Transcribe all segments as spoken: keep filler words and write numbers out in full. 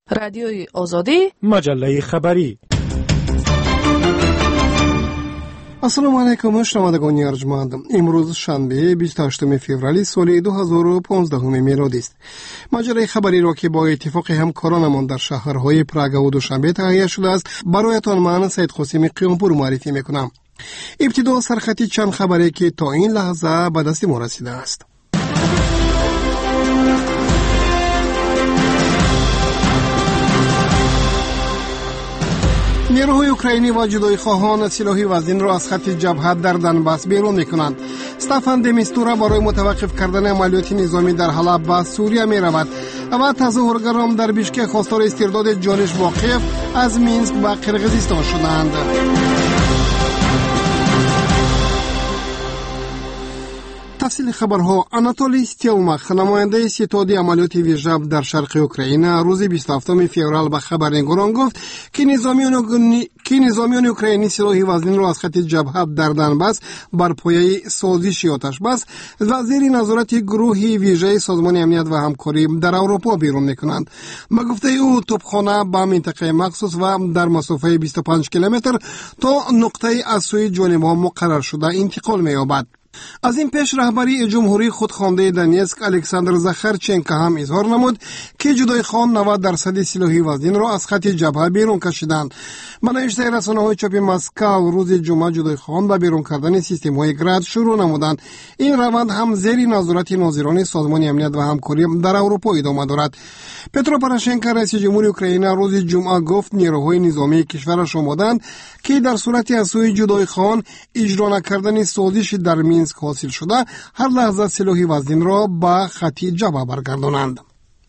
رادیوی آزادی، مجله خبری. السلام علیکم شنوندگان ارجمند. امروز شنبه بیست و هشتم فوریه سال دو هزار و پانزده میلادی است. مجله خبری را که با اتفاق همکارانمان در شهرهای پراگ و دوشنبه تهیه شده است برایتان من سید قاسم قیامپور معرفی میکنم. ابتدا سرخطی چند خبری که تا این لحظه به دست ما رسیده است. نیروهای اوکراینی و جدایی خواهان سلاحی وزن را از خط جبهه در دنباس بیرون میکنند. استفان د میستورا برای متوقف کردن عملیات نظامی در حلب به سوریه می رود و تظاهرگران در بیشکک خواستار استرداد جانش با کیف از مینسک به قرقیزستان شدند. تفصیل خبرها. آناتولی ستیلماخ نماینده ستاد عملیات ویژه در شرق اوکراین روز بیست و هفتم فوریه به خبرنگاران گفت که نظامیان که نظامیان اوکراینی سلاح وزن را از خط جبهه در دنباس بر پایه سازش آتش بس و زیر نظارت گروه ویژه سازمان امنیت و همکاری در اروپا بیرون میکنند. به گفته او توپخانه به منطقه مخصوص و در مسافه بیست و پنج کیلومتر تا نقطه از سوی جانبها مقرر شده انتقال می‌یابد. از این پیش رهبری جمهوری خودخوانده دونیتسک الکساندر زاخارچنکو هم اظهار نمود که جدای خان نود درصد سلاحی وزن را از خط جبهه بیرون کشیدند. به نوشته رسانه‌های چاپ مسکو روز جمعه جدای خان به بیرون کردن سیستم‌های گراد شروع نمودند. این روند هم زیر نظارت ناظران سازمان امنیت و همکاری در اروپا ادامه دارد. پترو پوروشنکو رئیس جمهوری اوکراین روز جمعه گفت نیروهای نظامی کشورش آمدند که در صورت از سوی جدای خان اجرا نکردن سازش در مینسک حاصل شده هر لحظه سلاحی وزن را به خط جبهه برگردانند.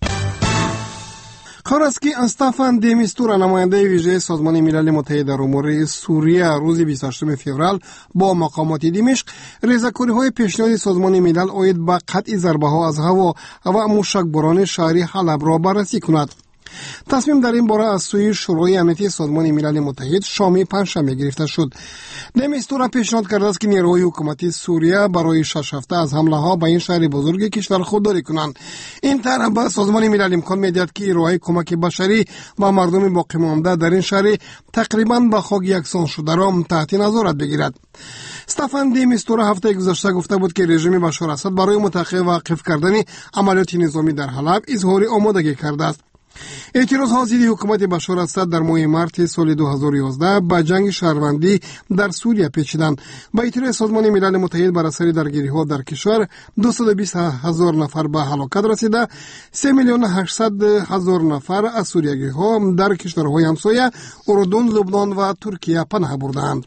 خبر است که استفان د میستورا نماینده ویژه سازمان ملل متحد در امور سوریه روز بیست و هشتم فوریه با مقامات دمشق ریزه‌کاری‌های پیشنهاد سازمان ملل عاید به قطع ضربه‌ها از هوا و موشکباران شهری حلب را بررسی کند. تصمیم در این باره از سوی شورای امنیتی سازمان ملل متحد شام پنجشنبه گرفته شد. د میستورا پیشنهاد کرده است که نیروهای حکومتی سوریه برای شش هفته از حمله ها به این شهر بزرگ کشور خودداری کنند. این طرح به سازمان ملل امکان میدهد که ارائه کمک بشری به مردم باقی مانده در این شهر تقریبا به خاک یکسان شده را تحت نظارت بگیرد. استفان د میستورا هفته گذشته گفته بود که رژیم بشار اسد برای متوقف کردن عملیات نظامی در حلب اظهار آمادگی کرده است. اعتراض ها ضد حکومت بشار اسد در ماه مارس سال دو هزار و یازده به جنگ شهروندی در سوریه پیچیدند. با اعتراض سازمان ملل متحد بر اثر درگیری ها در کشور دویست و بیست هزار نفر به هلاکت رسیده، سه میلیون و هشتصد هزار نفر از سوریگی ها در کشورهای همسایه اردن، لبنان و ترکیه پناه بردند.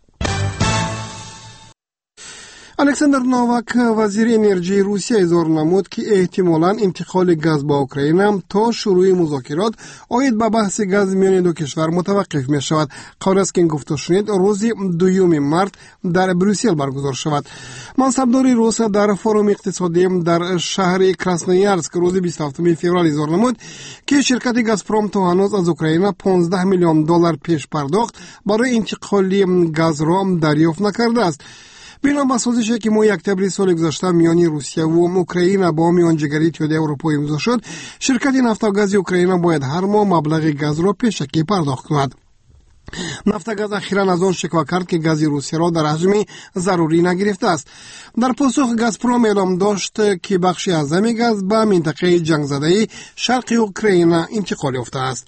الکساندر نوواک وزیر انرژی روسیه اظهار نمود که احتمالاً انتقال گاز به اوکراین تا شروع مذاکرات عاید به بحث گاز میان دو کشور متوقف می شود. قرار است که این گفته شنید روز دوم مارس در بروسل برگزار شود. منصبدار روس در فروم اقتصادی در شهر کراسنویارسک روز بیست و هفتم فوریه اظهار نمود که شرکت گازپروم تا هنوز از اوکراین پانزده میلیون دلار پیش پرداخت برای انتقال گاز را دریافت نکرده است. بنا به سازشی که ماه اکتبر سال گذشته میان روسیه و اوکراین با میانجیگری اتحادیه اروپا امضا شد، شرکت نفت و گاز اوکراین باید هر ماه مبلغ گاز را پیشکی پرداخت کند. نفت گاز اخیراً از آن شکوه کرد که گاز روسیه را در حجم ضروری نگرفته است. در پاسخ گازپروم اعلام داشت که بخشی از همین گاز به منطقه جنگ زده شرق اوکراین انتقال یافته است.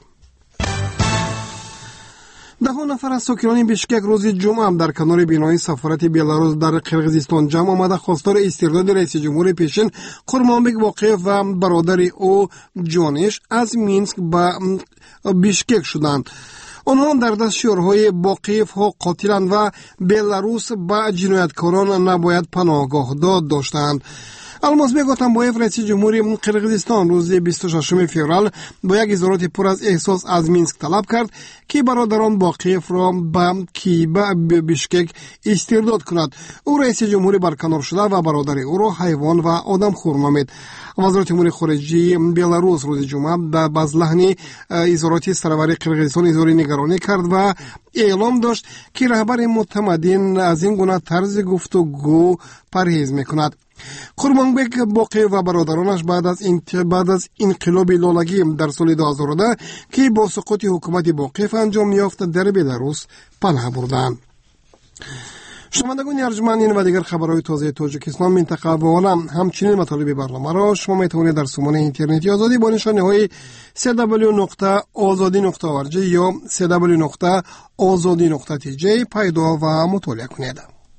ده نفر از ساکنان بیشکک روز جمعه در کنار بینای سفارت بلاروس در قرقیزستان جمع آمده خواستار استرداد رئیس جمهور پیشین قورمانبک باقیف و برادر او جانش از مینسک به بیشکک شدند. آنها در دست شورهای باقیف ها قاتلند و بلاروس به جنایتکاران نباید پناهگاه داد داشتند. المازبک اتنبایف رئیس جمهوری قرقیزستان روز بیست و ششم فوریه با یک اظهارات پر از احساس از مینسک طلب کرد که برادران باقیف را به کیبه بیشکک استرداد کند. او رئیس جمهوری برکنار شده و برادر او را حیوان و آدم خور نامید. وزارت امور خارجه بلاروس روز جمعه در باز لحن اظهارات سرور قرقیزستان اظهار نگرانی کرد و اعلام داشت که رهبر متمدن از این گونه طرز گفتگو پرهیز میکند. قرمانبک باقی و برادرانش بعد از بعد از انقلاب لالگی در سال دو هزار و ده که با سقوط حکومت باقی انجام یافت در بلاروس پناه بردند. شنوندگان ارجمند، این و دیگر خبرهای تازه تاجیکستان، منطقه و عالم، همچنین مطالب برنامه را شما میتوانید در سامانه اینترنتی آزادی با نشانی های دبلیو دبلیو دبلیو نقطه آزادی نقطه او آر جی یا دبلیو دبلیو دبلیو نقطه آزادی نقطه تی جی پیدا و مطالعه کنید.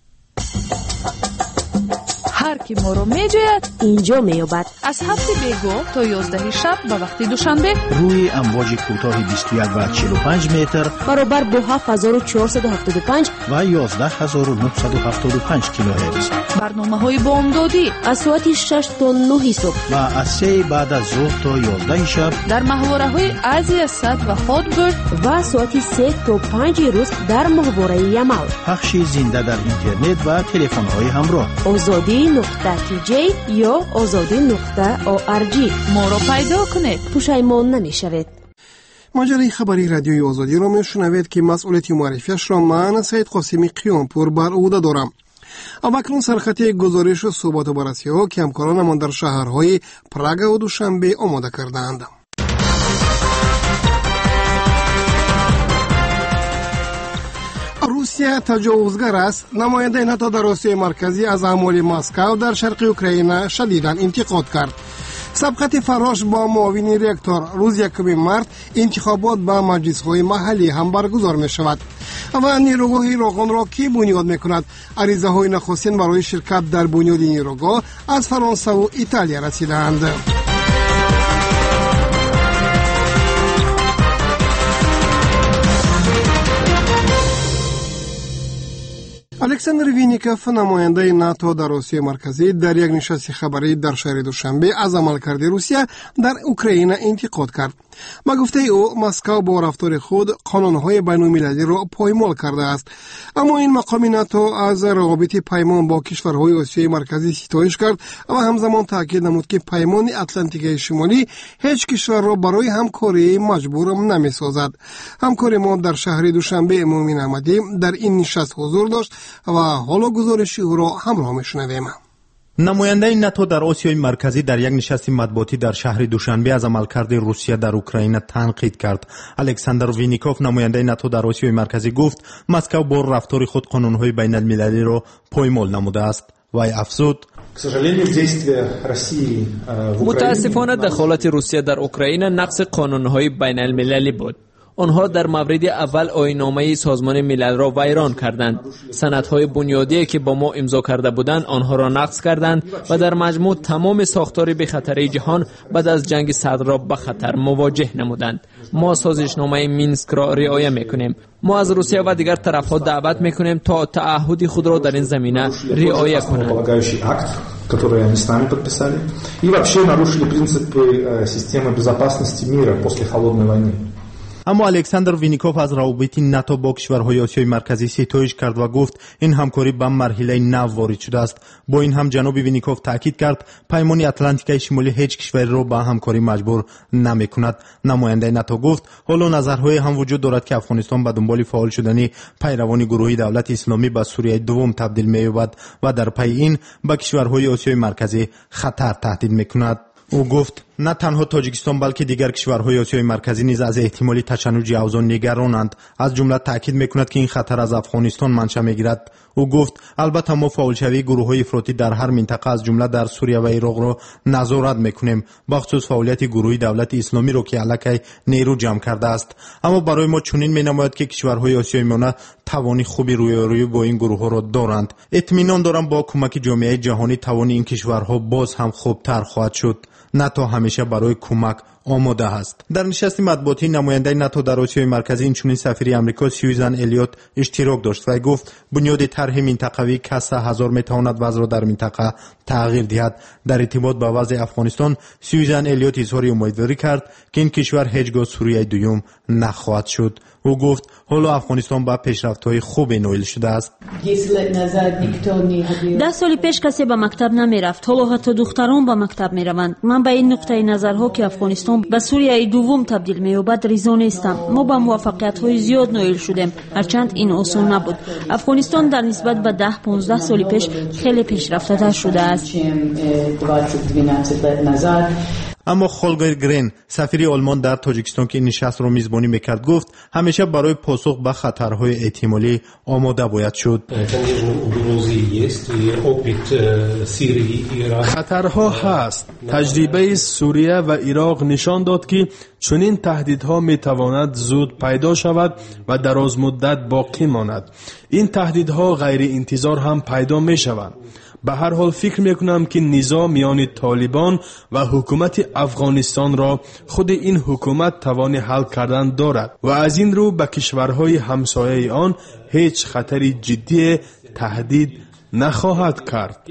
هر کی ما رو میجوید اینجا میابد. از هفت بیگو تا یازده شب و وقتی دوشنبه روی امواج کوتاه بیست و یک و چهل و پنج متر برابر با هفت هزار و چهارصد و هفتاد و پنج و یازده هزار و نهصد و هفتاد و پنج کیلوهرتز. برنامه های بامدادی از ساعت شش تا نه صبح و از سه بعد از ظهر تا یازده شب در محوره های ازیا صد و هاتبرد و ساعت سه تا پنج روز در محوره یمال. پخش زنده در اینترنت و تلفن های همراه. آزادی نقطه تی جی یا آزادی نقطه او آر جی. ما رو پیدا کنید، پشیمان نمیشوید. ماجرای خبری رادیوی آزادی را میشنوید که مسئولیت معرفیش را من سید قاسمی قیامپور بر عهده دارم. اکنون سرخطی گزارش و صحبت و بررسی ها که همکارانمان در شهرهای پراگ و دوشنبه آماده کردند. روسیه تجاوزگر است. نماینده ناتو در آسیای مرکزی از اعمال مسکو در شرق اوکراین شدیداً انتقاد کرد. سبقت فراش با معاون ریکتور روز یکم مارس انتخابات با مجلس‌های محلی هم برگزار می‌شود و نیروگاه ایران را کی بنیاد می‌کند؟ عریضه‌های نخستین برای شرکت در بنیاد نیروگاه از فرانسه و ایتالیا رسیدند. الکساندر وینیکوف نماینده ناتو در آسیای مرکزی در یک نشست خبری در شهر دوشنبه از عملکرد روسیه در اوکراین انتقاد کرد. با گفته او مسکو با رفتار خود قانون‌های بین‌المللی را پایمال کرده است. اما این مقام ناتو از روابط پیمان با کشورهای آسیای مرکزی ستایش کرد و همزمان تاکید نمود که پیمان اتلانتیک شمالی هیچ کشور را برای همکاری مجبور نمی‌سازد. همکار ما در شهر دوشنبه مومن احمدی در این نشست حضور داشت و حالا گزارش او را همراه می‌شنویم. نماینده ناتو در آسیای مرکزی در یک نشست مطبوعاتی در شهر دوشنبه از عملکرد روسیه در اوکراین تنقید کرد. الکساندر وینیکوف نماینده ناتو در آسیای مرکزی گفت مسکو با رفتار خود قانون‌های بین المللی را پایمال نموده است. وی افزود: متاسفانه دخالت روسیه در اوکراین نقض قانون‌های بین المللی بود. آنها در مورد اول آیین‌نامه سازمان ملل را ویران کردند. سندهای بنیادی که با ما امضا کرده بودند آنها را نقض کردند و در مجموع تمام ساختار به خطر جهان بعد از جنگ سرد را به خطر مواجه نمودند. ما سازشنامه مینسک را رعایت می‌کنیم. ما از روسیه و دیگر طرف‌ها دعوت می‌کنیم تا تعهد خود را در این زمینه رعایت کنند. которые они с нами подписали, и вообще нарушили принципы системы безопасности мира после холодной войны. اما الکساندر وینیکوف از روابط ناتو با کشورهای آسیای مرکزی ستایش کرد و گفت این همکاری به مرحله نو وارد شده است. با این هم جناب وینیکوف تاکید کرد پیمان اتلانتیک شمالی هیچ کشوری را به همکاری مجبور نمی‌کند. نماینده ناتو گفت حالا نظرهای هم وجود دارد که افغانستان به دنبال فعال شدن پیروان گروهی دولت اسلامی به سوریه دوم تبدیل می‌یابد و در پی این به کشورهای آسیای مرکزی خطر تهدید می‌کند. او گفت نه تنها تاجیکستان بلکه دیگر کشورهای آسیای مرکزی نیز از احتمالی تشنج اوضاع نگرانند. از جمله تاکید میکند که این خطر از افغانستان منشأ میگیرد. او گفت البته ما فعالشوی گروه‌های افراطی در هر منطقه از جمله در سوریه و عراق را نظارت میکنیم، بخصوص فعالیت گروهی دولت اسلامی را که علیه نیرو جمع کرده است. اما برای ما چنین مینماید که کشورهای آسیای میانه توانی خوبی رویارویی با این گروه‌ها را دارند. اطمینان دارم با کمک جامعه جهانی توان این کشورها باز هم خوبتر خواهد شد. ناتو همیشه برای کمک آماده است. در نشست مطبوعاتی نماینده ناتو در آسیای مرکزی اینچنین سفیر آمریکا سیوزن الیوت اشتراک داشت و گفت بنیاد طرح منطقوی کسا هزار میتواند وضع را در منطقه تغییر دهد. در ارتباط با وضع افغانستان سیوزن الیوت اظهار امیدواری کرد که این کشور هیچگاه سوریه دوم نخواهد شد. او گفت حالا افغانستان با پیشرفت‌های خوب نویل شده است. ده سال پیش کسی به مکتب نمیرفت، حالا حتی دختران به مکتب میروند. من به این نقطه نظرها که افغانستان افغانستان به سوریه دوم تبدیل می‌یابد ریزا نیستم. ما به موفقیت‌های زیاد نائل شدیم، هرچند این آسان نبود. افغانستان در نسبت به ده پانزده سال پیش خیلی پیشرفته شده است. اما خولگر گرین سفیر آلمان در تاجیکستان که این نشست را میزبانی میکرد گفت همیشه برای پاسخ به خطرهای احتمالی آماده باید شد. خطرها هست. تجربه سوریه و عراق نشان داد که چنین تهدیدها میتواند زود پیدا شود و دراز مدت باقی ماند. این تهدیدها غیر انتظار هم پیدا می شوند. به هر حال فکر میکنم که نزاع میان طالبان و حکومت افغانستان را خود این حکومت توان حل کردن دارد و از این رو به کشورهای همسایه آن هیچ خطر جدی تهدید نخواهد کرد.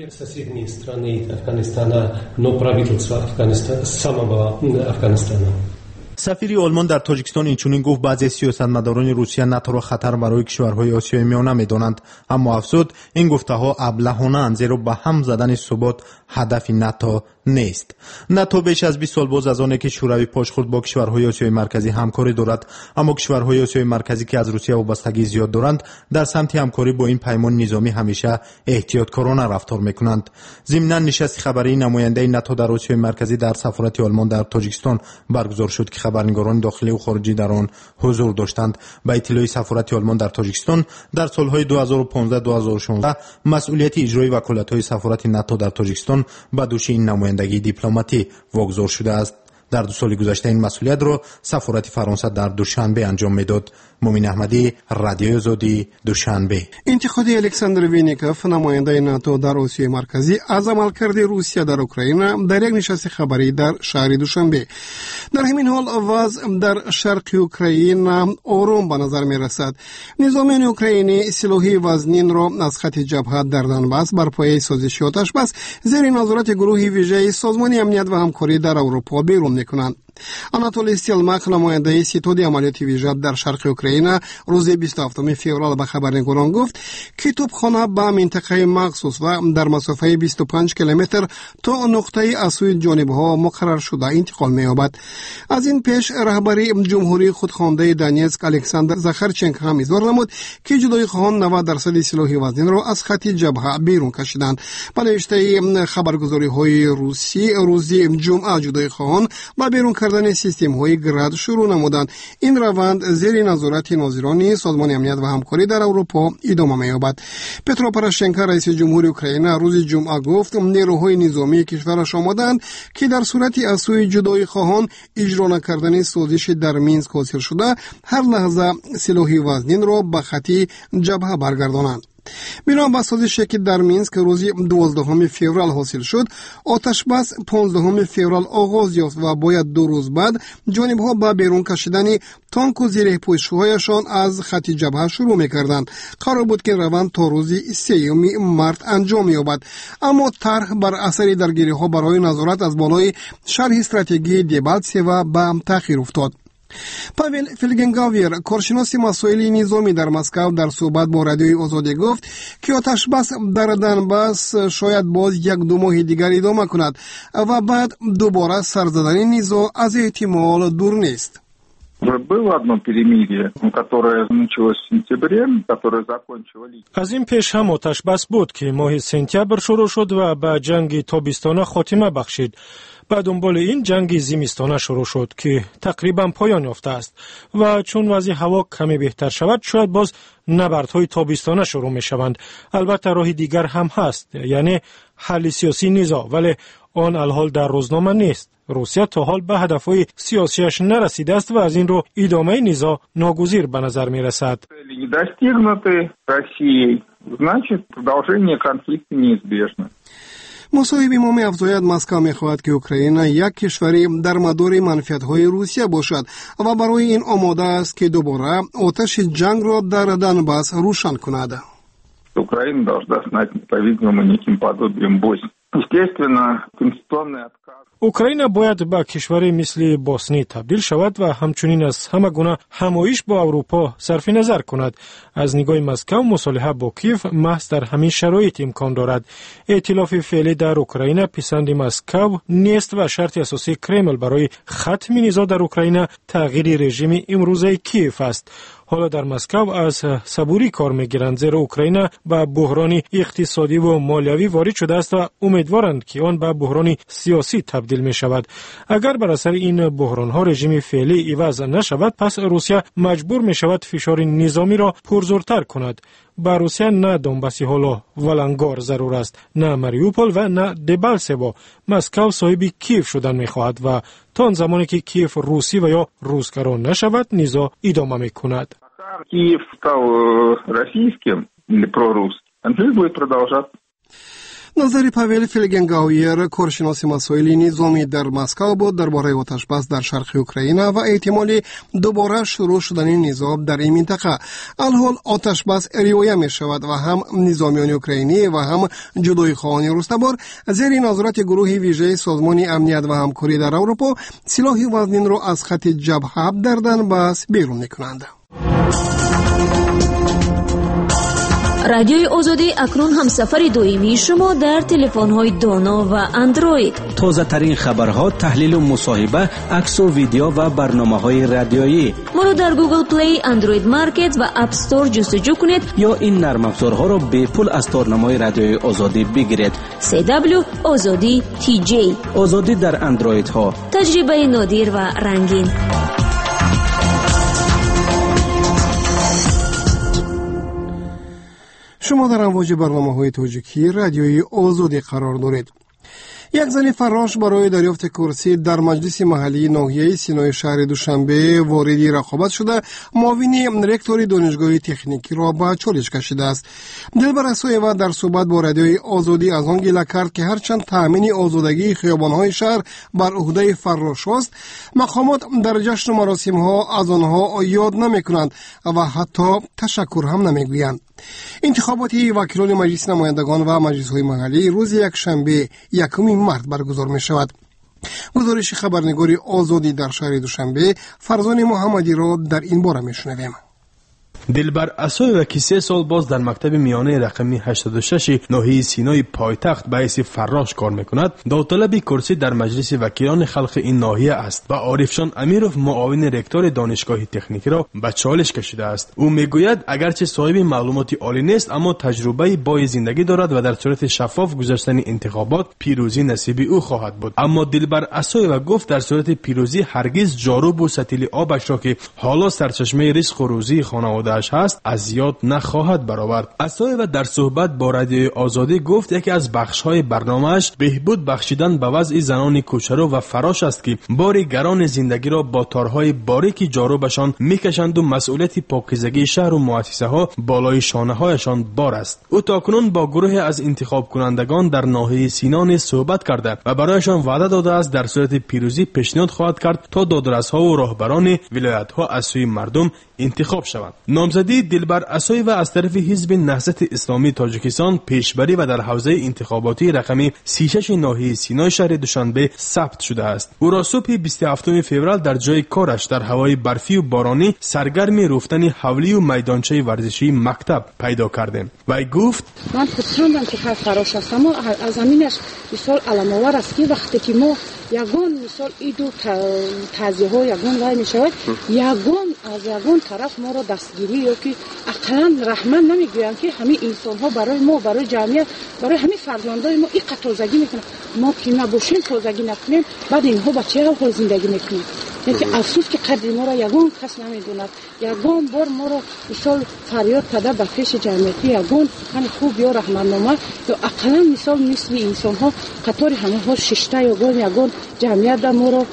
سفیر آلمان در تاجیکستان اینچنین گفت بعضی سیاستمداران روسیه ناتو را خطر برای کشورهای آسیای میانه می‌دانند، اما افزود این گفته‌ها ابلهانه‌اند، زیرا به هم زدن ثبات هدف ناتو نیست. ناتو بیش از بیست سال باز از آنه که شوروی پاش خود با کشورهای آسیای مرکزی همکاری دارد، اما کشورهای آسیای مرکزی که از روسیه وابستگی زیاد دارند در سمت همکاری با این پیمان نظامی همیشه احتیاطکارانه رفتار می‌کنند. ضمناً نشست خبری نماینده ناتو در آسیای مرکزی در سفارت آلمان در تاجیکستان برگزار شد که خبرنگاران داخلی و خارجی در آن حضور داشتند. به اطلاع سفارت آلمان در تاجیکستان در سالهای دو هزار و پانزده دو هزار و شانزده مسئولیت اجرایی وکالت‌های سفارت ناتو در تاجیکستان به دوش این نمایندگی دیپلماتی واگذار شده است. در دو سال گذشته این مسئولیت را سفارت فرانسه در دوشنبه انجام میداد. مومین احمدی، رادیو آزادی، دوشنبه. انتقاد الکساندر وینیکوف نماینده ناتو در آسیای مرکزی از عملکرد روسیه در اوکراین در یک نشست خبری در شهر دوشنبه. در همین حال وضع در شرق اوکراین آرام به نظر می رسد. نظامیان اوکراینی سلاح وزنین را از خط جبهه در دنباس بر پایه سازش آتش بس زیر نظارت گروه ویژه سازمان امنیت و همکاری در اروپا بیرون می کنند. آناتولی استیلماخ نماینده ستاد عملیات ویژه در شرق اوکراین روز بیست و هفتم فوریه به خبرنگاران گفت که توپخانه به منطقه مخصوص و در مسافه بیست و پنج کیلومتر تا نقطه از سوی جانبها مقرر شده انتقال می‌یابد. از این پیش رهبری جمهوری خودخوانده دانیتسک الکساندر زاخارچنک هم اظهار نمود که جدای خواهان نود درصد سلاح وزن را از خط جبهه بیرون کشیدند. به نوشته خبرگزاری‌های روسی روز جمعه جدای خواهان با بیرون کردن سیستم های گراد شروع نمودند. این روند زیر نظارت ناظران سازمان امنیت و همکاری در اروپا ادامه می‌یابد. پترو پوراشنکو رئیس جمهور اوکراین روز جمعه گفت نیروهای نظامی کشورش آمدند که در صورت از سوی جدای خواهان اجرا نکردن سازش در مینسک حاصل شده هر لحظه سلاح وزنین را به خط جبهه برگردانند. بنابر به سازشی که در مینسک روز دوازدهم فوریه حاصل شد، آتش بس پانزدهم فوریه آغاز یافت و باید دو روز بعد جانبها به بیرون کشیدن تانک و زیر پوشش‌هایشان از خط جبهه شروع می‌کردند. قرار بود که روند تا روز سوم مارس انجام یابد، اما طرح بر اثر درگیری‌ها برای نظارت از بالای شرح استراتژی دیبالتسیو به تأخیر افتاد. پاول فیلگنگاویر کارشناس مسائل نظامی در مسکو در صحبت با رادیوی آزادی گفت که آتش بس در دنباس شاید باز یک دو ماه دیگر ادامه کند و بعد دوباره سر زدن نزاع از احتمال دور نیست. از این پیش هم آتش بس بود که ماه سپتامبر شروع شد و به جنگ تابستانه خاتمه بخشید. بعد دنبال این جنگ زمستانه شروع شد که تقریبا پایان یافته است و چون وضع هوا کمی بهتر شود شاید باز نبردهای تابستانه شروع می شوند. البته راه دیگر هم هست، یعنی حل سیاسی نزاع، ولی آن الحال در روزنامه نیست. روسیه تا حال به هدفهای سیاسیش نرسیده است و از این رو ادامه نزاع ناگزیر به نظر می رسد. مصاحبه ما می افزاید مسکو می خواهد که اوکراین یک کشوری در مدار منفعت‌های روسیه باشد و برای این آماده است که دوباره آتش جنگ را در دنباس روشن کند. Украина должна стать, по-видимому, неким подобием Боснии. اوکراین باید به کشوری مثل بوسنی تبدیل شود و همچنین از همه گونه همایش با اروپا صرف نظر کند. از نگاه مسکو مصالحه با کیف محض در همین شرایط امکان دارد. ائتلاف فعلی در اوکراین پسند مسکو نیست و شرط اساسی کرمل برای ختم نزاع در اوکراین تغییر رژیم امروزه کیف است. حالا در مسکو از صبوری کار میگیرند زیرا اوکراین به بحران اقتصادی و مالیوی وارد شده است و امیدوارند که آن به بحران سیاسی تبدیل می شود. اگر بر اثر این بحران ها رژیم فعلی عوض نشود پس روسیه مجبور می شود فشار نظامی را پرزورتر کند. با روسیه نه دونباسی حالا ولنگار ضرور است، نه ماریوپول و نه دبالسبو. مسکو صاحب کیف شدن می خواهد و تا آن زمانی که کیف روسی و یا روسگرا нажават низо идома мекунад. Киев стал российским или прорусским, конфликт будет продолжаться. نظر پاول فیلگنگاویر کارشناس مسائل نظامی در مسکو بود درباره آتش‌بس در شرق اوکراین و احتمال دوباره شروع شدن نزاع در این منطقه. الحال آتش‌بس رعایت می شود و هم نظامیان اوکراینی و هم جدای خواهان رستبار زیر نظارت گروه ویژه سازمان امنیت و همکاری در اروپا سلاح وزنین را از خط جبهه دردن بس بیرون می‌کنند. رادیوی آزادی اکنون هم سفر دویمی شما در تلفن‌های دانا و اندروید. تازه ترین خبرها، تحلیل و مصاحبه، عکس و ویدیو و برنامه‌های رادیویی. ما رو در گوگل پلی، اندروید مارکت و اپ استور جستجو کنید یا این نرم افزارها را به پول از تارنمای رادیوی آزادی بگیرید. سی دبلیو آزادی تی جی. آزادی در اندروید ها. تجربه نادر و رنگین. شما در امواج برنامه‌های تاجیکی رادیوی آزادی قرار دارید. یک زن فراش برای دریافت کرسی در مجلس محلی ناحیه سینای شهر دوشنبه وارد رقابت شده معاون رکتور دانشگاه تکنیکی را به چالش کشیده است. دلبر اسایوا در صحبت با رادیوی آزادی از آن گله کرد که هرچند تأمین آزادگی خیابان‌های شهر بر عهده فراش است، مقامات در جشن و مراسم‌ها از آنها یاد نمی‌کنند و حتی تشکر هم نمی‌گویند. انتخاباتی وکیلان مجلس نمایندگان و مجلس‌های محلی روز یک شنبه یکم مارس برگزار می شود. گزارش خبرنگار آزادی در شهر دوشنبه فرزان محمدی را در این باره می شنویم. دلبر اسایوا که سه سال باز در مکتب میانه رقمی هشتاد و شش ناحیه سینای پایتخت به حیث فراش کار میکند، داوطلب کرسی در مجلس وکیلان خلق این ناحیه است و عارفشان امیرов معاون رکتور دانشگاه تکنیکی را به چالش کشیده است. او میگوید اگرچه صاحب معلوماتی عالی نیست اما تجربه بای زندگی دارد و در صورت شفاف گذشتن انتخابات پیروزی نصیب او خواهد بود. اما دلبر اسایوا گفت در صورت پیروزی هرگز جارو و ستیل آبش را که حالا سرچشمه رزق و روزی خانواده هست از یاد نخواهد برآورد. اسایوا در صحبت با رادیوی آزادی گفت یکی از بخش‌های برنامه‌اش بهبود بخشیدن به وضع زنان کوچرو و فراش است که بار گران زندگی را با تارهای باریکی جاروبشان میکشند و مسئولیت پاکیزگی شهر و مؤسسه‌ها بالای شانه‌هایشان بار است. او تاکنون با گروهی از انتخاب کنندگان در ناحیه سینان صحبت کرده و برایشان وعده داده است در صورت پیروزی پیشنهاد خواهد کرد تا دادرس‌ها و راهبران ولایت‌ها از سوی مردم انتخاب شوند. نامزدی دلبر اسایوا از طرف حزب نهضت اسلامی تاجیکستان پیشبری و در حوزه انتخاباتی رقمی سی و شش ناحیه سینای شهر دوشنبه ثبت شده است. او را صبح بیست و هفتم فوریه در جای کارش در هوای برفی و بارانی سرگرم رفتن حولی و میدانچه ورزشی مکتب پیدا کردیم. و گفت من خوشحالم که فراش هستم. از زمینش مثال علام‌آور است که وقتی که ما یگان مثال ایدو تعزیه‌ها یگان وای میشود یگان از یگان طرف ما را دستگیری یا که اقلا رحمت نمیگویند که همه انسان ها برای ما برای جمعیت برای همه فرزندای ما این تازگی میکنن. ما که نباشیم تازگی نکنیم بعد اینها با چه حال زندگی میکنن. یعنی افسوس که قدر ما را یگان کس نمیدوند. یگان بار ما را مثال فریاد کده به پیش جمعیتی یگان سخن خوب یا رحمتنامه یا اقلا مثال مثل انسان ها قطار همه ها ششته یگان یگان جمعیت ما را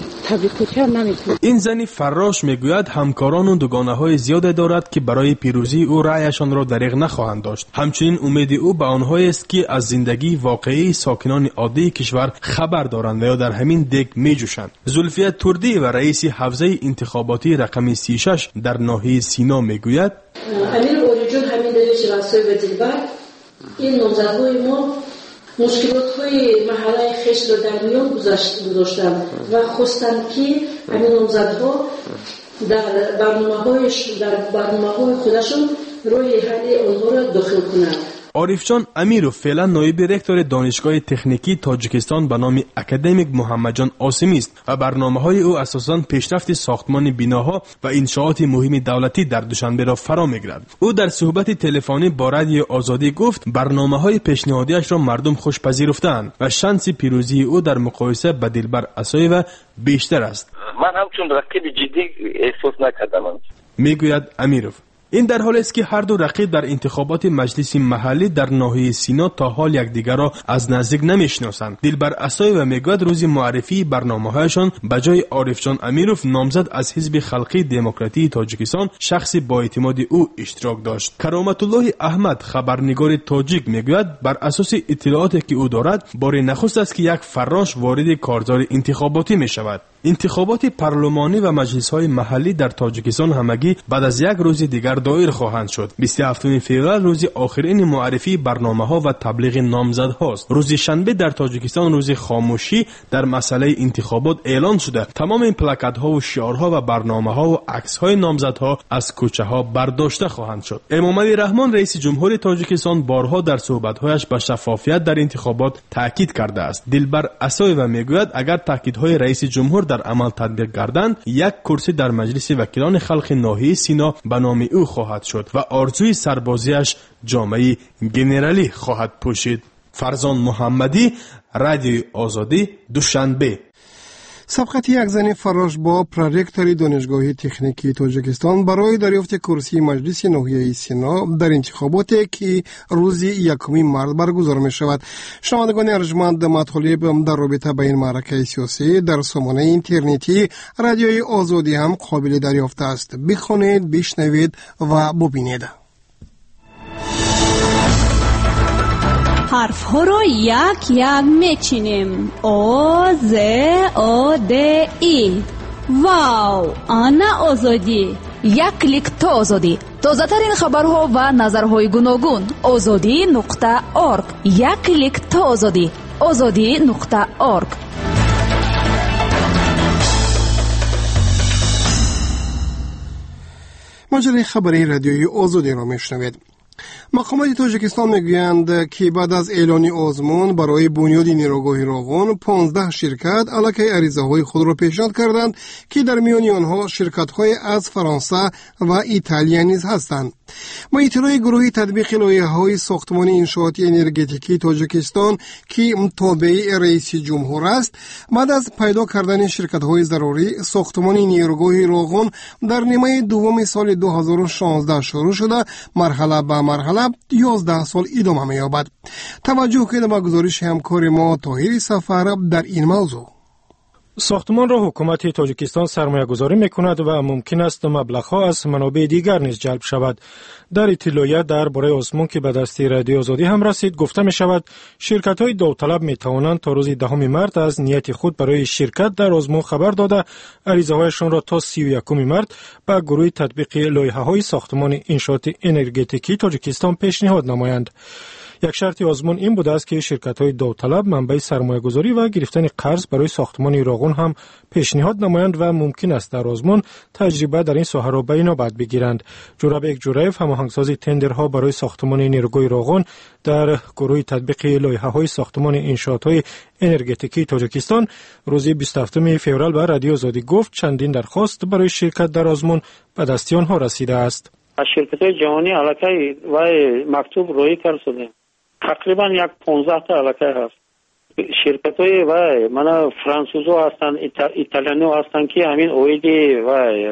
تبریک نمیکنه. این زنی فراش میگوید همکاران و دوگانه های زیاد دارد که برای پیروزی او رأیشان را دریغ نخواهند داشت. همچنین امید او به آنهایی است که از زندگی واقعی ساکنان عادی کشور خبر دارند و یا در همین دگ میجوشند. زلفیه تردی و رئیس حوزه انتخاباتی رقمی سی و شش در ناحیه سینا میگوید امیر اوریجون همین دلیل شناسایی و دلبر این نامزدهای ما мушкилотҳои маҳаллаи хешро дар миён гузоштанд ва хостанд ки ҳамин номзадҳо дар барномаҳои дар барномаҳои худашон роҳи ҳалли онҳоро дохил кунанд. عارفجان امیروف فعلا نایب رکتور دانشگاه تکنیکی تاجیکستان به نام اکادمیک محمدجان آسمی است و برنامه‌های او اساساً پیشرفت ساختمان بناها و انشاءات مهم دولتی در دوشنبه را فرا می‌گیرد. او در صحبت تلفنی با رادیو آزادی گفت برنامه‌های پیشنهادیش را مردم خوش پذیرفتند و شانس پیروزی او در مقایسه با دلبر اسایو بیشتر است. من همچون رقیب جدی احساس نکردم. میگوید امیروف. این در حالی است که هر دو رقیب در انتخابات مجلس محلی در ناحیه سینا تا حال یکدیگر را از نزدیک نمیشناسند. دلبر اسایو میگوید روز معرفی برنامه‌هایشان به جای عارفجان امیروف نامزد از حزب خلقی دموکراتی تاجیکستان شخص با اعتماد او اشتراک داشت. کرامت الله احمد خبرنگار تاجیک میگوید بر اساس اطلاعاتی که او دارد بار نخست است که یک فراش وارد کارزار انتخاباتی می شود. انتخابات پارلمانی و مجلس‌های محلی در تاجیکستان همگی بعد از یک روز دیگر دایر خواهند شد. بیست و هفتم فوریه روز آخرین معرفی برنامه‌ها و تبلیغ نامزدهاست. روز شنبه در تاجیکستان روز خاموشی در مسئله انتخابات اعلان شده. تمام این پلاکت‌ها و شعارها و برنامه‌ها و عکس‌های نامزدها از کوچه‌ها برداشته خواهند شد. امام علی رحمان رئیس جمهور تاجیکستان بارها در صحبت‌هایش به شفافیت در انتخابات تاکید کرده است. دلبر اسایو میگوید اگر تاکیدهای رئیس جمهور در عمل تطبیق گردند یک کرسی در مجلس وکیلان خلق ناحیه سینا به نام او خواهد شد و آرزوی سربازیش جامعه گنرالی خواهد پوشید. فرزان محمدی، رادیو آزادی، دوشنبه. سبقت یک زن فراش با پرورکتور دانشگاه تکنیکی تاجیکستان برای دریافت کرسی مجلس ناحیه سینا در انتخاباتی که روز یکم مارس برگزار می شود. شنوندگان ارجمند، مطالب در رابطه با این معرکه سیاسی در سامانه اینترنتی رادیوی آزادی هم قابل دریافت است. بخونید، بشنوید و ببینید. حرف ها رو یک یک میچینیم. او ز او د ای. واو، آنا آزادی. یک کلیک تا آزادی. تازه ترین خبرها و نظرهای گوناگون. آزادی نقطه اورگ. یک کلیک تا آزادی. آزادی نقطه اورگ. مجله خبری رادیوی آزادی را میشنوید. مقامات تاجیکستان میگویند که بعد از اعلان آزمون برای بنیاد نیروگاه راغون پانزده شرکت علیه عریضه های خود را پیشنهاد کردند که در میان آنها شرکت های از فرانسه و ایتالیا نیز هستند. با اطلاع گروه تطبیق لایحه‌های ساختمان انشاءات انرژتیکی تاجیکستان که تابع رئیس جمهور است، بعد از پیدا کردن شرکت های ضروری ساختمان نیروگاه راغون در نیمه دوم سال دو هزار و شانزده شروع شده، مرحله به مرحله یازده سال ادامه می‌یابد. توجه کنید به گزارش همکار ما طاهر سفر در این موضوع. ساختمان را حکومت تاجیکستان سرمایه گذاری میکند و ممکن است مبلغ‌ها از منابع دیگر نیز جلب شود. در اطلاعیه درباره آزمون که به دست رادیو آزادی هم رسید گفته می شود شرکت‌های داوطلب می توانند تا روز دهم مارس از نیت خود برای شرکت در آزمون خبر داده عریضه‌هایشان را تا سی و یکم مارس به گروه تطبیق لایحه‌های ساختمان انشاءات انرژتیکی تاجیکستان پیشنهاد نمایند. یک شرط آزمون این بوده است که شرکت‌های داوطلب منبع سرمایه‌گذاری و گرفتن قرض برای ساختمان راغون هم پیشنهاد نمایند و ممکن است در آزمون تجربه در این ساحه را به اینابت بگیرند. جورابک جورایف، هماهنگساز تندرها برای ساختمان نیروگاه راغون در گروه تطبیق لایحه‌های ساختمان انشاءات انرژتیکی تاجیکستان، روز بیست و هفتم فوریه به رادیو آزادی گفت چندین درخواست برای شرکت در آزمون به دست آنها رسیده است. از شرکت‌های جهانی علاقه و مکتوب روی کار شده. تقریبا یک پانزده تا علاقه هست. شرکت های و من فرانسوزو هستن، ایتالیانو هستن که همین اویدی و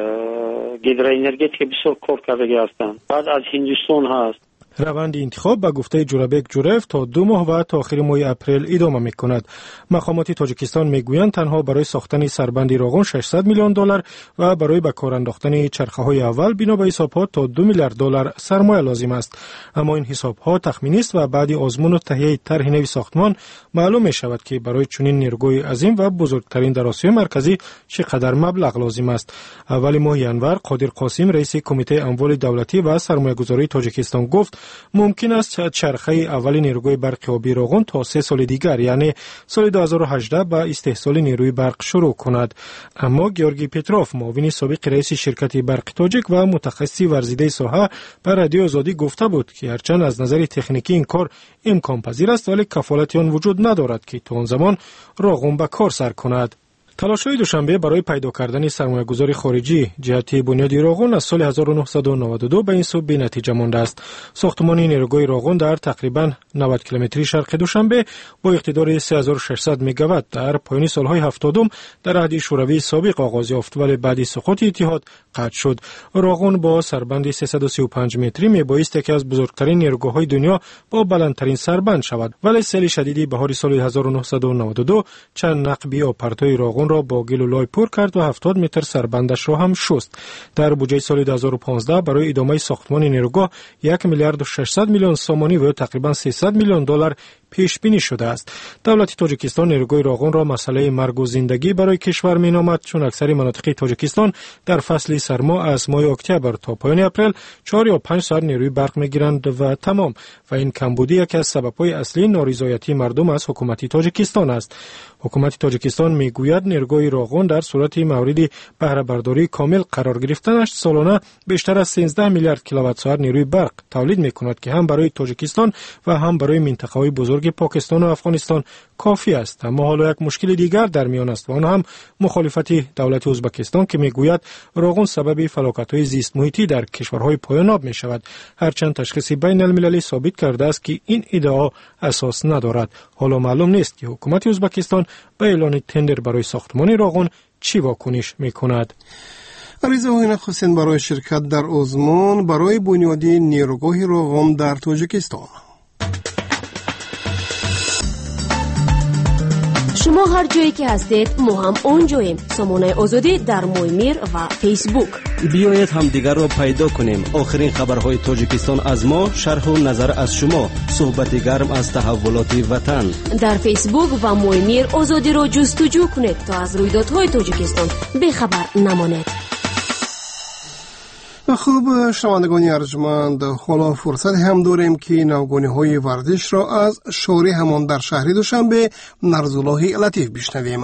گیدرا انرژتیک بسیار کار کرده هستن. بعد از هندوستان هست. روند انتخاب به گفته جورابک جورف تا دو ماه و تا آخر ماه اپریل ادامه می‌کند. مقامات تاجیکستان میگویند تنها برای ساختن سربند راغون ششصد میلیون دلار و برای به کار انداختن چرخه‌های اول بنا به حسابات تا دو میلیارد دلار سرمایه لازم است. اما این حساب‌ها تخمینی است و بعد آزمون و تهیه طرح نوی ساختمان معلوم می‌شود که برای چنین نیروگاه عظیم و بزرگترین در آسیای مرکزی چقدر مبلغ لازم است. اول ماه ینور قادر قاسم رئیس کمیته اموال دولتی و سرمایه‌گذاری تاجیکستان گفت ممکن است چرخه اول نیروی برق آبی روغن تا سه سال دیگر یعنی سال دو هزار و هجده با استحصال نیروی برق شروع کند. اما گیورگی پتروف معاون سابق رئیس شرکت برق تاجیک و متخصص ورزیده ساحه به رادیو آزادی گفته بود که هرچند از نظر تکنیکی این کار امکان پذیر است ولی کفالت آن وجود ندارد که تا آن زمان روغن به کار سر کند. تلاش‌های دوشنبه برای پیدا کردن سرمایه‌گذار خارجی جهت بنیاد روغن از سال هزار و نهصد و نود و دو به این سو بی نتیجه مانده است. ساختمان نیروگاه روغن در تقریباً نود کیلومتری شرق دوشنبه با اقتدار سه هزار و ششصد مگاوات در پایان سالهای هفتادم در عهد شوروی سابق آغاز یافت ولی بعد سقوط اتحاد قطع شد. روغن با سربند سیصد و سی و پنج متری میبایست یکی از بزرگترین نیروگاه‌های دنیا با بلندترین سربند شود ولی سیل شدیدی بهار سال هزار و نهصد و نود و دو چند نقبی آپارتای روغن را با گل و لای پر کرد و هفتاد متر سربندش را هم شست. در بودجه سال دو هزار و پانزده برای ادامه ساختمان نیروگاه یک میلیارد و ششصد میلیون سومانی و تقریباً سیصد میلیون دلار پیش بینی شده است. دولت تاجیکستان نیروگاه روغن را مسئله مرگ و زندگی برای کشور مینامد چون اکثر مناطق تاجیکستان در فصل سرما از ماه اکتبر تا پایان اپریل چهار یا پنج ساعت نیروی برق میگیرند و تمام و این کمبودی یکی از سبب‌های اصلی نارضایتی مردم از حکومت تاجیکستان است. حکومت تاجیکستان میگوید نیروگاه روغن در صورت موردی بهره برداری کامل قرار گرفتنش سالانه بیشتر از سیزده میلیارد کیلووات ساعت نیروی برق تولید میکند که هم برای تاجیکستان و هم برای منطقه‌های بزرگ پاکستان و افغانستان کافی است. اما حالا یک مشکل دیگر در میان است و آن هم مخالفت دولت ازبکستان که میگوید روغن سبب فلاکت‌های زیست محیطی در کشورهای پایان‌یاب میشود، هرچند تشخیص بین المللی ثابت کرده است که این ادعا اساس ندارد. حالا معلوم نیست که حکومت ازبکستان به اعلان تندر برای ساختمان روغن چی واکنش میکند. عریضه‌های نخستین برای شرکت در آزمون برای بنیادی نیروگاه روغن در تاجیکستان. شما هر جایی که هستید ما هم اونجاییم. سامانه آزادی در مویمیر و فیسبوک. بیایید هم دیگر را پیدا کنیم. آخرین خبرهای تاجیکستان از ما، شرح و نظر از شما، صحبت گرم از تحولات وطن. در فیسبوک و مویمیر آزادی را جستجو کنید تا از رویدادهای تاجیکستان بخبر نمانید. خوب شنوندگان ارجمند، حالا فرصت هم داریم که نوگانی های ورزش را از شوری همان در شهر دوشنبه نرزالله لطیف بشنویم.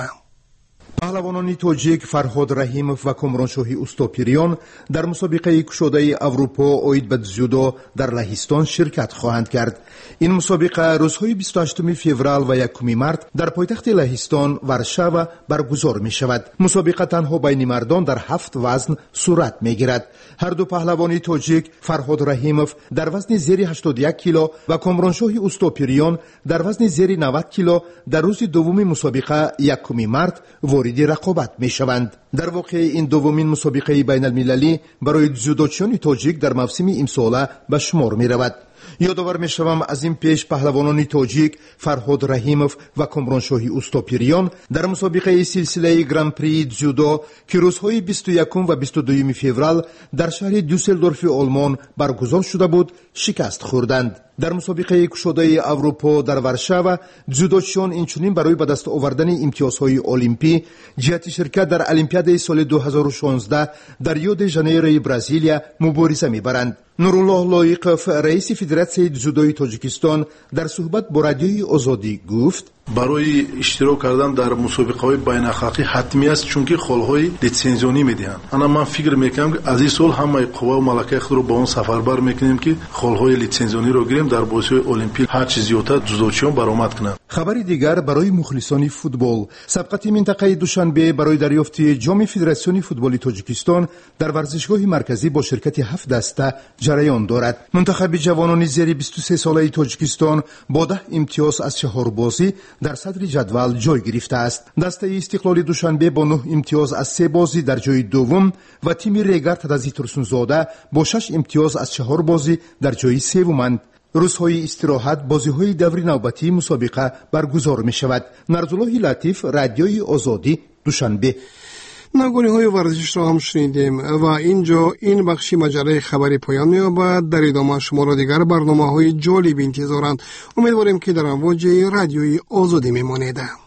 پهلوانان تاجیک فرهاد رحیمов و کامرانشاهی اوستاپیریان در مسابقه کشاده اروپا اوید به дзیودو در لهستان شرکت خواهند کرد. این مسابقه روزهای بیست و هشتم فوریه و یکم مارس در پایتخت لهستان ورشاو برگزار می شود. مسابقه تنها بین مردان در هفت وزن صورت می گیرد. هر دو پهلوان تاجیک فرهاد رحیمov در وزن زیر هشتاد و یک کیلو و کامرانشاهی اوستاپیریان در وزن زیر نود کیلو در روز دوم مسابقه یکم مارس وارد رقابت می شوند. در واقع این دومین مسابقه بین المللی برای дзیودوچیان تاجیک در موسم امساله به شمار می رود. یادآور می شوم از این پیش پهلوانان تاجیک فرهاد رحیمov و کامرانشاهی اوستاپیریان در مسابقه سلسله گران پری дзیودو که روزهای بیست و یکم و بیست و دوم فوریه در شهر دوسلدورف آلمان برگزار شده بود شکست خوردند. در مسابقه کشاده اروپا در ورشاو дзیودوچیان اینچنین برای به دست آوردن امتیازهای المپی جهت شرکت در المپیاد سال دو هزار و شانزده در ریو دی ژانیروی برزیلیا مبارزه میبرند. نورالله لایقов رئیس فدراسیون дзیودوی تاجیکستان در صحبت با رادیوی آزادی گفت: برای اشتراک کردن در مسابقه‌های بین‌المللی حتمی است چون که خالهای لیسانسیونی میدهند. انا من فکر میکنم که از این سال همه قوا و ملکه خود رو با اون سفربر میکنیم که خالهای لیسانسیونی رو گیریم در بازی‌های المپیک هر چیز زیادتر дзیودوچیان برآمد کنند. خبر دیگر برای مخلصان فوتبال، سبقت منطقه دوشنبه برای دریافت جام فدراسیون فوتبال تاجیکستان در ورزشگاه مرکزی با شرکت هفت دسته جریان دارد. منتخب جوانان زیر بیست و سه ساله تاجیکستان با ده امتیاز از چهار بازی در صدر جدول جای گرفته است. دسته استقلال دوشنبه با نه امتیاز از سه بازی در جای دوم و تیم ریگر تدازی ترسونزاده با شش امتیاز از چهار بازی در جای سومند. روزهای استراحت بازی‌های دوری نوبتی مسابقه برگزار می شود. نرزالله لطیف، رادیوی آزادی، دوشنبه. نوگانی های ورزش را هم شنیدیم و اینجا این بخشی مجله خبری پایان می‌یابد. در ادامه شما را دیگر برنامه های جالب انتظارند. امیدواریم که در امواج رادیوی آزادی میمانید.